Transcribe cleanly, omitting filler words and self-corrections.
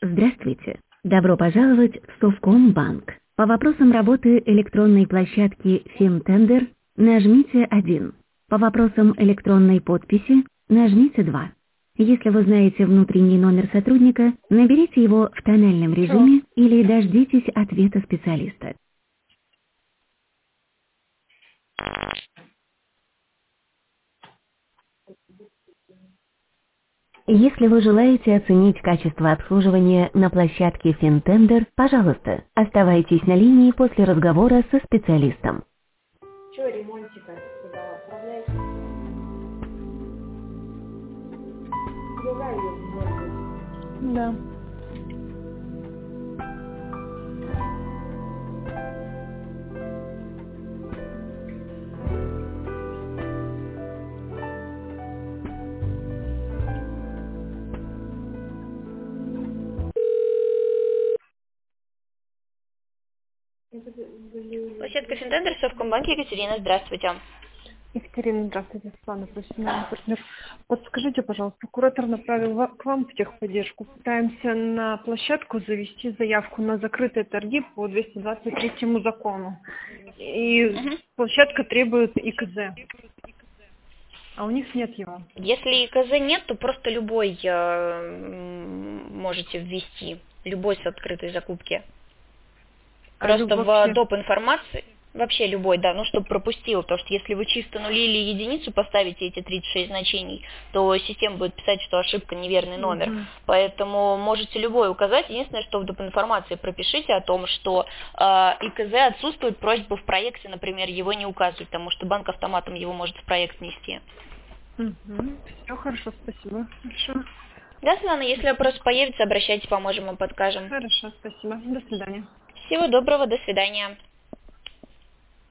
Здравствуйте. Добро пожаловать в Совкомбанк. По вопросам работы электронной площадки FinTender нажмите 1. По вопросам электронной подписи нажмите 2. Если вы знаете внутренний номер сотрудника, наберите его в тональном режиме или дождитесь ответа специалиста. Если вы желаете оценить качество обслуживания на площадке FinTender, пожалуйста, оставайтесь на линии после разговора со специалистом. Че, ремонтика сюда отправлять? Другая ее может. Да. Площадка FinTender, Совкомбанк, Екатерина, здравствуйте. Екатерина, здравствуйте, Светлана, профессиональный партнер. Подскажите, пожалуйста, куратор направил к вам в техподдержку. Пытаемся на площадку завести заявку на закрытые торги по 223 закону. И площадка требует ИКЗ. А у них нет его. Если ИКЗ нет, то просто любой можете ввести, любой с открытой закупки. Просто в доп. Информации, вообще любой, да, чтобы пропустил, потому что если вы чисто нули или единицу поставите эти 36 значений, то система будет писать, что ошибка, неверный номер. Поэтому можете любой указать. Единственное, что в доп. Информации пропишите о том, что ИКЗ отсутствует, просьба в проекте, например, его не указывать, потому что банк автоматом его может в проект внести. Все хорошо, спасибо. Хорошо. Да, Светлана, если вопросы появятся, обращайтесь, поможем и подскажем. Хорошо, спасибо. До свидания. Всего доброго, до свидания.